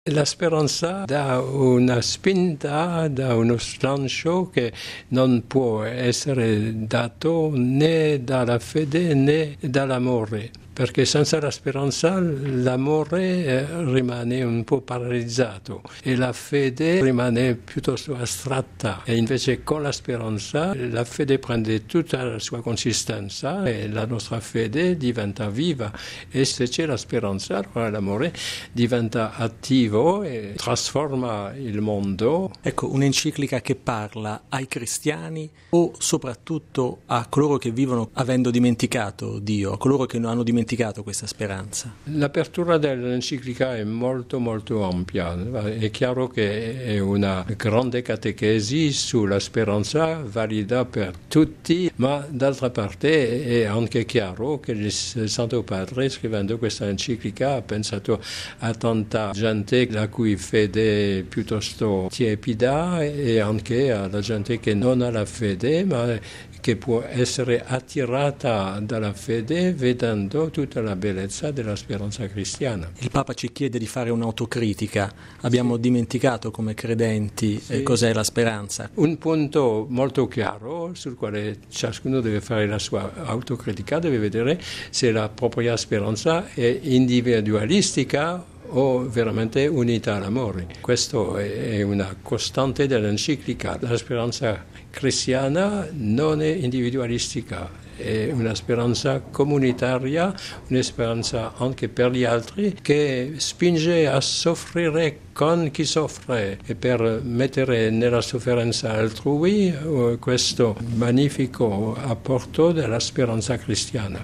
La speranza dà una spinta, dà uno slancio che non può essere dato né dalla fede né dall'amore, perché senza la speranza l'amore rimane un po' paralizzato e la fede rimane piuttosto astratta, e invece con la speranza la fede prende tutta la sua consistenza e la nostra fede diventa viva, e se c'è la speranza allora l'amore diventa attivo e trasforma il mondo. Ecco, un'enciclica che parla ai cristiani o soprattutto a coloro che vivono avendo dimenticato Dio, a coloro che non hanno dimenticato questa speranza. L'apertura dell'enciclica è molto molto ampia, è chiaro che è una grande catechesi sulla speranza valida per tutti, ma d'altra parte è anche chiaro che il Santo Padre, scrivendo questa enciclica, ha pensato a tanta gente la cui fede è piuttosto tiepida e anche alla gente che non ha la fede, ma che può essere attirata dalla fede vedendo tutta la bellezza della speranza cristiana. Il Papa ci chiede di fare un'autocritica. Abbiamo dimenticato come credenti cos'è la speranza. Un punto molto chiaro sul quale ciascuno deve fare la sua autocritica, deve vedere se la propria speranza è individualistica o veramente unita all'amore. Questo è una costante dell'enciclica. La speranza cristiana non è individualistica, è una speranza comunitaria, una speranza anche per gli altri, che spinge a soffrire con chi soffre e per mettere nella sofferenza altrui questo magnifico apporto della speranza cristiana.